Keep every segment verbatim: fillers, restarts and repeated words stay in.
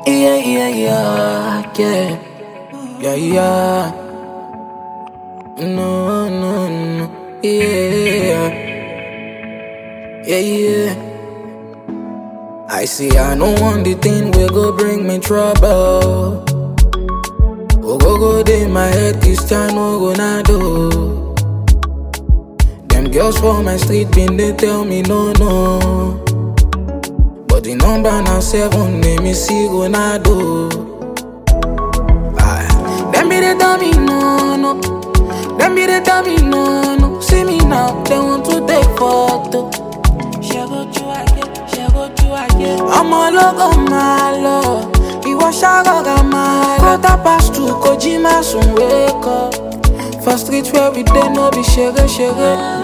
Yeah, yeah, yeah, yeah, yeah, yeah. No, no, no, yeah, yeah, yeah. I see, I know one the thing will go bring me trouble. Oh, go go day my head, Cristiano Ronaldo. Them girls for my street been they tell me no, no. But the number now seven, name is see Ronaldo. Aye. Them be they tell me no, no. Them be they tell me no, no. See me now, they want to take photo. I'm a logo malo. Iwo shagoga malo. Quarter past two, Kojima soon wake up. For street where we dey no be shege shege.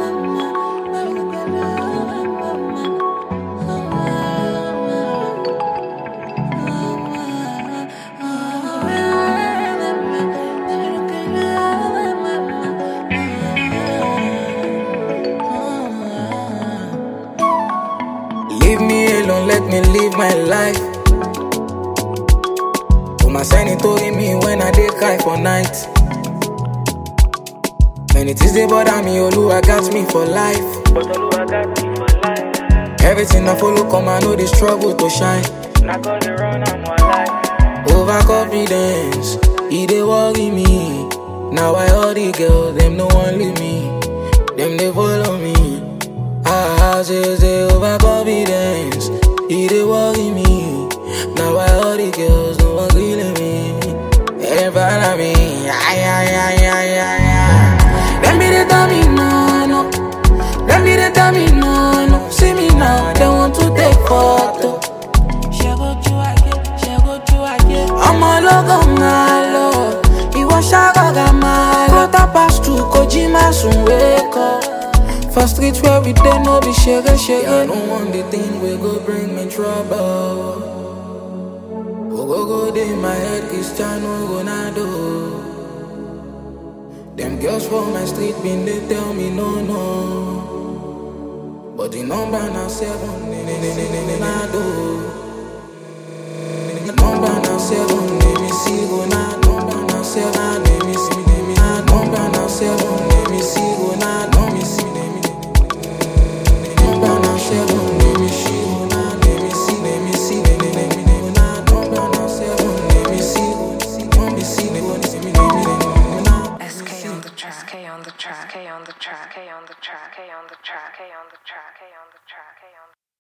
Leave me alone, let me live my life. Oh, my sanity me when I dey cry for night. Many things they bother me, Oluwa got me for life. But Oluwa got me for life. Everything I follow come, I know the struggle to shine. Not gonna run, I'm alive. Overconfidence, it dey worry me. Now I all the girls, them no one leave me. Them they follow me. I say, say overconfidence, it dey worry me. Now I all the girls, no one killing me. They follow me, ay, ay, ay, ay, ay, ay. Them be they tell me no, no. Them be they tell me no, no. See me now, they want to take photo. I'm a logo malo. Iwo shagoga malo. Quarter past two, Kojima soon wake up. For street where we dey no be shege shege. I don't want the thing we go bring me trouble. Oh, go go day my head, Cristiano Ronaldo. Them girls for my street been they tell me no, no. But the number now seven, Ronaldo. Number now seven, let me see Ronaldo. Number now seven, let me see, let me see. Number now seven, let me see Ronaldo. Let me see, let me see. Number now seven, let me see Ronaldo. Let me see, let me see, let me let me Ronaldo. Number now seven, let me see, let me see, let me see, let me Ronaldo. S K on the track, K on the track, K on the track, K on the track, K on the track, K on the track, K on the track, K on the track, K on the track.